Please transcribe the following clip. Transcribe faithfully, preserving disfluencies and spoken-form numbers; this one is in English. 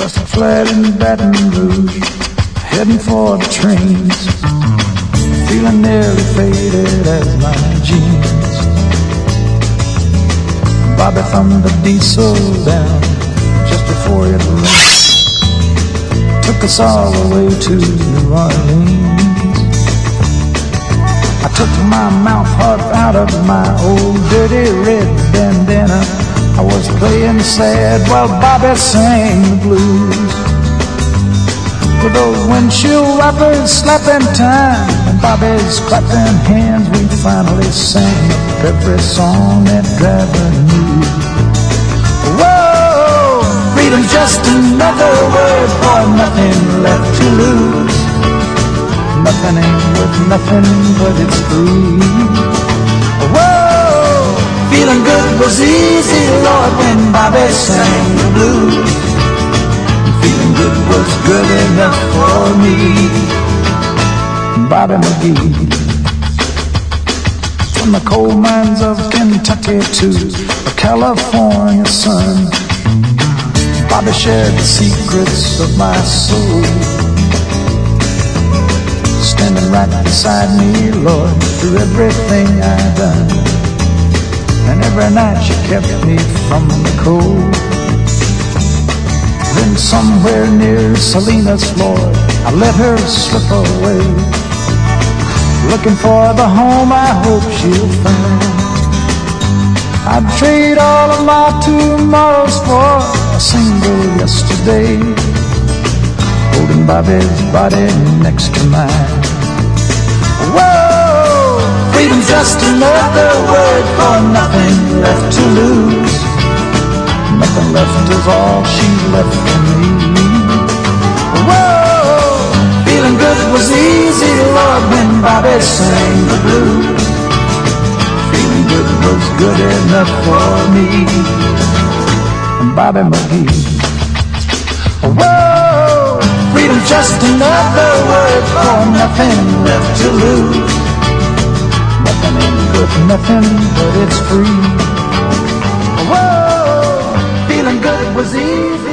Just a flat in Baton Rouge, heading for the trains, feeling nearly faded as my jeans. Bobby thumbed the diesel down just before it rained, took us all the way to New Orleans. I took my mouth harp out of my old dirty red bandana. I was playing sad while Bobby sang the blues. With those windshield wipers slapping time and Bobby's clapping hands, we finally sang up every song that driver knew. Whoa, freedom's just another word for nothing left to lose. Nothing ain't worth nothing but it's free. Whoa, feeling good was easy, Lord, when Bobby sang the blues. Feeling good was good enough for me. Bobby McGee. From the coal mines of Kentucky to the California sun, Bobby shared the secrets of my soul. Standing right beside me, Lord, through everything I've done. And every night she kept me from the cold. Then somewhere near Salinas, Lord, I let her slip away, looking for the home I hope she'll find. I'd trade all of my tomorrows for a single yesterday, holding Bobby's body next to mine. Whoa, freedom's just another word for nothing left to lose. Nothing left is all she left for me. Whoa, feeling good was easy, Lord, when Bobby sang the blues. Feeling good was good enough for me. Bobby McGee. Whoa, freedom's just another word for nothing left to lose. Nothing ain't worth nothing but it's free. Whoa, feeling good was easy.